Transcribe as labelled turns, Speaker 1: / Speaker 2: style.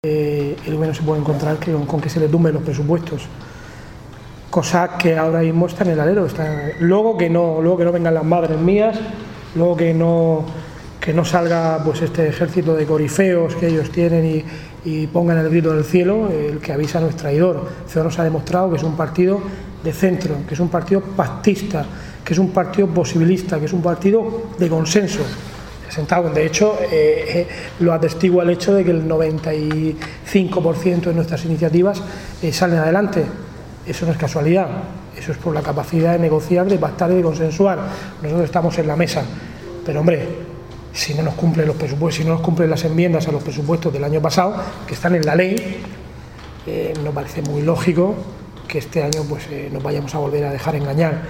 Speaker 1: el gobierno se puede encontrar con que se le tumben los presupuestos, cosas que ahora mismo están en el alero. Luego que no vengan las madres mías, luego que no salga pues este ejército de corifeos que ellos tienen y pongan el grito en el cielo. El que avisa no es traidor. Ciudadanos ha demostrado que es un partido de centro, que es un partido pactista, que es un partido posibilista, que es un partido de consenso. De hecho, lo atestigua el hecho de que el 95% de nuestras iniciativas salen adelante. Eso no es casualidad, eso es por la capacidad de negociar, de pactar y de consensuar. Nosotros estamos en la mesa, pero hombre, si no nos cumplen los presupuestos, si no nos cumplen las enmiendas a los presupuestos del año pasado, que están en la ley, nos parece muy lógico que este año pues nos vayamos a volver a dejar engañar.